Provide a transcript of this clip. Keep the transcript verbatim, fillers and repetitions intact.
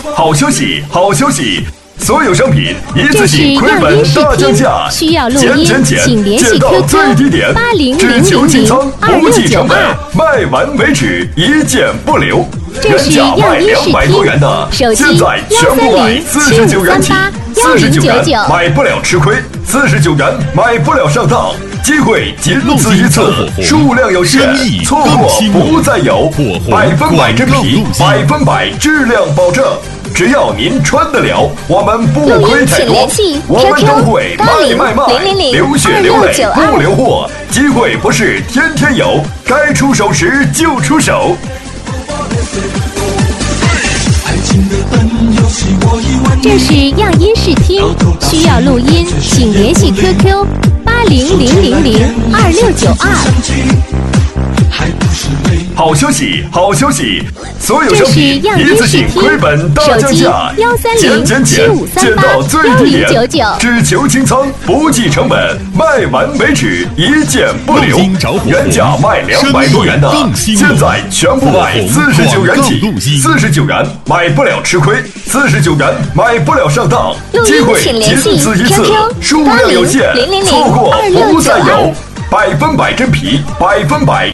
好消息，好消息！所有商品一次性亏本大降价， 需要录音， 减减减，减到最低点， 八零只零零求清仓， 二不六九二。 计成本，卖完为止，一件不留。原这是价卖样音两百视多元的， 听，手机现在全部卖四十九元起，四十九元买不了吃亏，四十九元买不了上当。机会仅此一次，数量有限，错过不再有。百分百真皮，百分百质量保证。只要您穿得了，我们不亏太多。我们都会卖卖卖，流血流泪不留货。机会不是天天有，该出手时就出手。 这是样音视听，需要录音，请联系 Q Q 八零零零零二六九二。 好消息，好消息！所有商品一次性亏本大降价，减减减，减到最低点，只求清仓，不计成本，卖完为止，一件不留。原价卖两百多元的，现在全部卖四十九元起，四十九元买不了吃亏，四十九元买不了上当。机会仅此一次，数量有限，错过不再有。百分百真皮，百分百